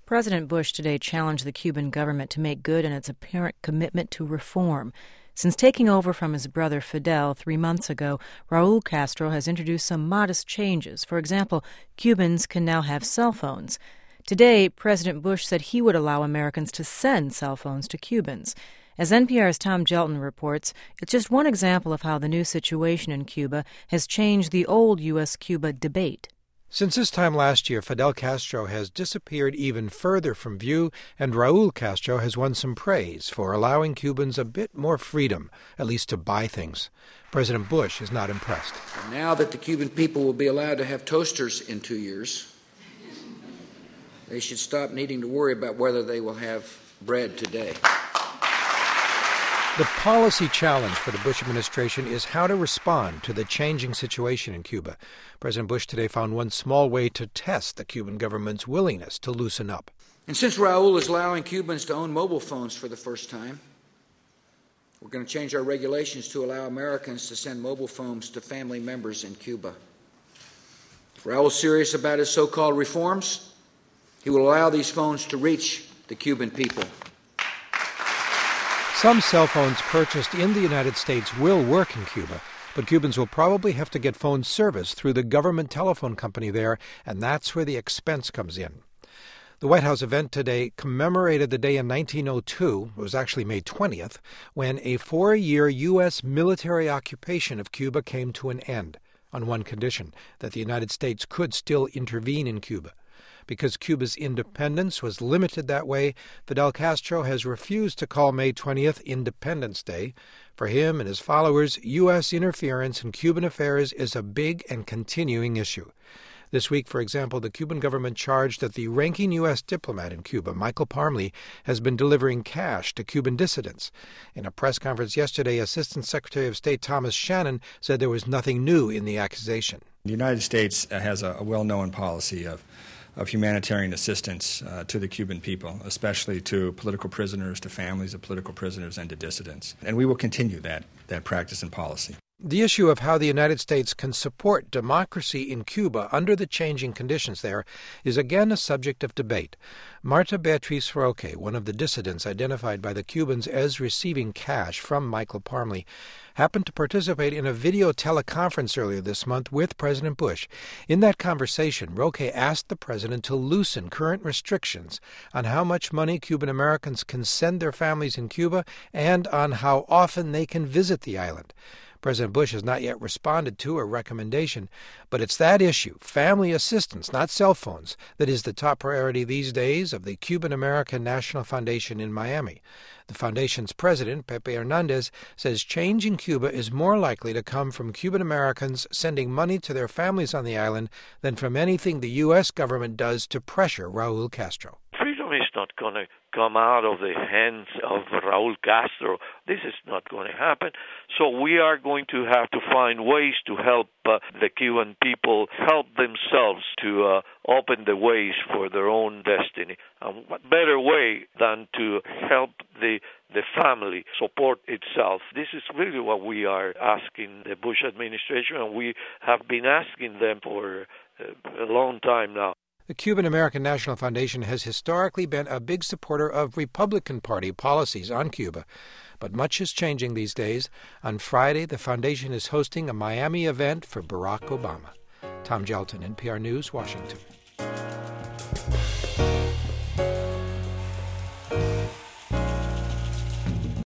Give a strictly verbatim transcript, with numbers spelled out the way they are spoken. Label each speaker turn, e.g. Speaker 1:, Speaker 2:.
Speaker 1: President Bush today challenged the Cuban government to make good on its apparent commitment to reform. Since taking over from his brother Fidel three months ago, Raul Castro has introduced some modest changes. For example, Cubans can now have cell phones. Today, President Bush said he would allow Americans to send cell phones to Cubans. As N P R's Tom Gelton reports, it's just one example of how the new situation in Cuba has changed the old U S Cuba debate.
Speaker 2: Since this time last year, Fidel Castro has disappeared even further from view, and Raul Castro has won some praise for allowing Cubans a bit more freedom, at least to buy things. President Bush is not impressed.
Speaker 3: And now that the Cuban people will be allowed to have toasters in two years, they should stop needing to worry about whether they will have bread today.
Speaker 2: The policy challenge for the Bush administration is how to respond to the changing situation in Cuba. President Bush today found one small way to test the Cuban government's willingness to loosen up.
Speaker 3: And since Raul is allowing Cubans to own mobile phones for the first time, we're going to change our regulations to allow Americans to send mobile phones to family members in Cuba. If Raul's serious about his so-called reforms, he will allow these phones to reach the Cuban people.
Speaker 2: Some cell phones purchased in the United States will work in Cuba, but Cubans will probably have to get phone service through the government telephone company there, and that's where the expense comes in. The White House event today commemorated the day in nineteen oh two, it was actually May twentieth, when a four-year U S military occupation of Cuba came to an end, on one condition, that the United States could still intervene in Cuba. Because Cuba's independence was limited that way, Fidel Castro has refused to call May twentieth Independence Day. For him and his followers, U S interference in Cuban affairs is a big and continuing issue. This week, for example, the Cuban government charged that the ranking U S diplomat in Cuba, Michael Parmley, has been delivering cash to Cuban dissidents. In a press conference yesterday, Assistant Secretary of State Thomas Shannon said there was nothing new in the accusation.
Speaker 4: The United States has a well-known policy of of humanitarian assistance uh, to the Cuban people, especially to political prisoners, to families of political prisoners, and to dissidents. And we will continue that, that practice and policy.
Speaker 2: The issue of how the United States can support democracy in Cuba under the changing conditions there is again a subject of debate. Marta Beatriz Roque, one of the dissidents identified by the Cubans as receiving cash from Michael Parmley, happened to participate in a video teleconference earlier this month with President Bush. In that conversation, Roque asked the president to loosen current restrictions on how much money Cuban Americans can send their families in Cuba and on how often they can visit the island. President Bush has not yet responded to a recommendation, but it's that issue, family assistance, not cell phones, that is the top priority these days of the Cuban American National Foundation in Miami. The foundation's president, Pepe Hernandez, says change in Cuba is more likely to come from Cuban Americans sending money to their families on the island than from anything the U S government does to pressure Raul Castro.
Speaker 5: Freedom is not going to come out of the hands of Raul Castro. This is not going to happen. So we are going to have to find ways to help uh, the Cuban people help themselves to uh, open the ways for their own destiny. And what better way than to help the the family support itself? This is really what we are asking the Bush administration, and we have been asking them for uh, a long time now.
Speaker 2: The Cuban American National Foundation has historically been a big supporter of Republican Party policies on Cuba, but much is changing these days. On Friday, the foundation is hosting a Miami event for Barack Obama. Tom Gelton, N P R News, Washington.